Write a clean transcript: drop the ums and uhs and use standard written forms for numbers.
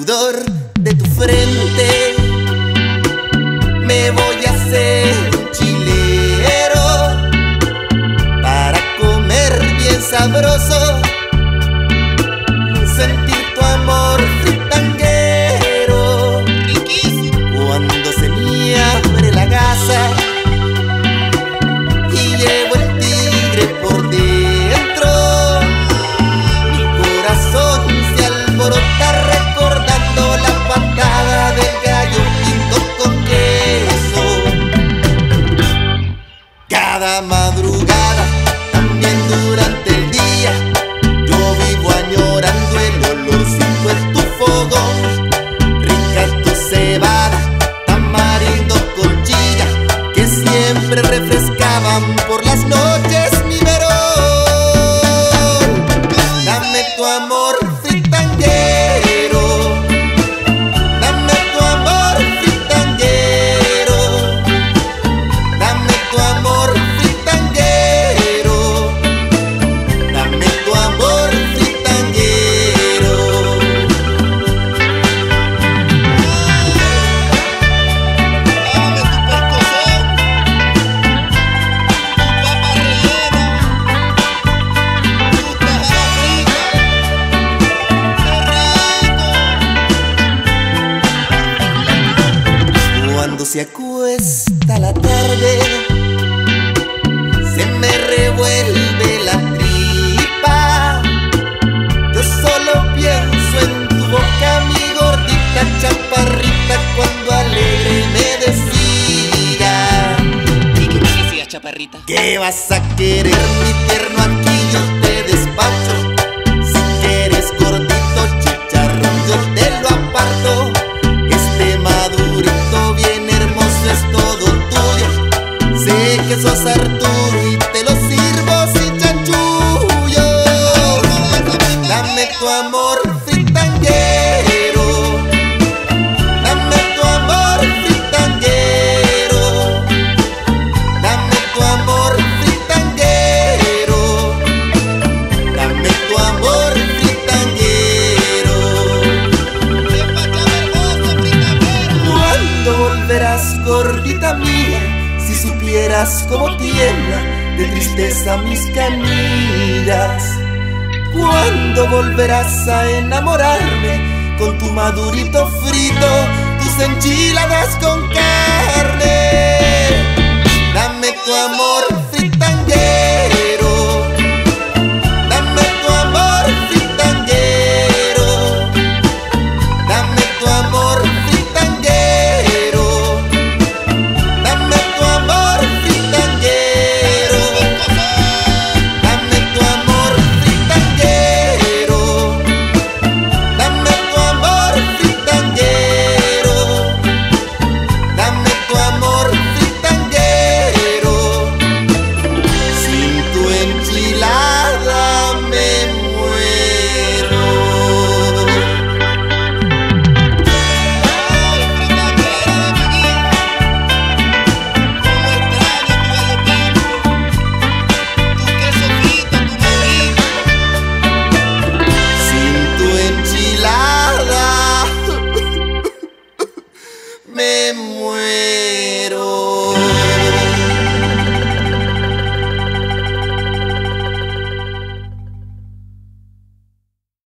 sudor de tu frente me voy a hacer un chilero para comer bien sabroso, sentir tu amor fritanguero. Riquísimo. Cuando se me abre la gasa y llevo el tigre por dentro, mi corazón se alborota recordando la patada del gallo pinto con queso. Cada madrugada, también durante el día, yo vivo añorando el olorcito en tu fogón. Rica tu cebada, tamarindo con chilla, que siempre refrescaban por las noches mi verón. Dame tu amor fritanguero, dame tu amor fritanguero, dame tu amor fritanguero, dame tu amor fritanguero. Dame tu pescozón, tu papa rellena, tu tajada frita, qué rico. Cuando se acuesta la tarde, se me revuelve la tripa. Yo solo pienso en tu boca, mi gordita chaparrita, cuando alegre me decía: ¿Y qué me decías, chaparrita? ¿qué vas a querer, mi tierno? Aquí yo te despacho. Si quieres gordito chicharrón, yo te lo aparto. Este madurito bien hermoso es todo tuyo. Sé que sos Arturo y te lo sirvo sin chanchullo. Dame tu amor fritanguero, dame tu amor fritanguero, dame tu amor fritanguero, dame tu amor fritanguero. Despachame hermoso, fritanguero. ¿Cuándo volverás, gordita mía? Si supieras cómo tiemblan de tristeza mis canillas. ¿Cuándo volverás a enamorarme con tu madurito frito, tus enchiladas con carne? Dame tu amor fritanguero.